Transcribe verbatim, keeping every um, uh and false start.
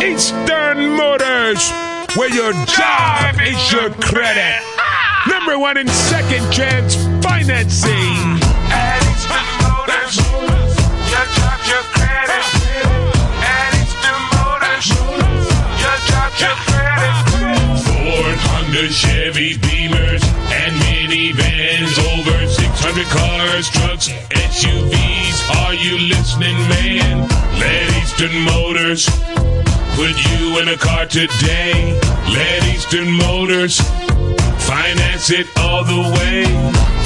Eastern Motors, where your job is your credit. Number one in second chance financing. At Eastern Motors, your job, your credit. At Eastern Motors, your job, your credit. Ford, Honda, Chevy, Beamers, and minivans. Over six hundred cars, trucks, S U Vs. Are you listening, man? Let Eastern Motors put you in a car today. Let Eastern Motors finance it all the way.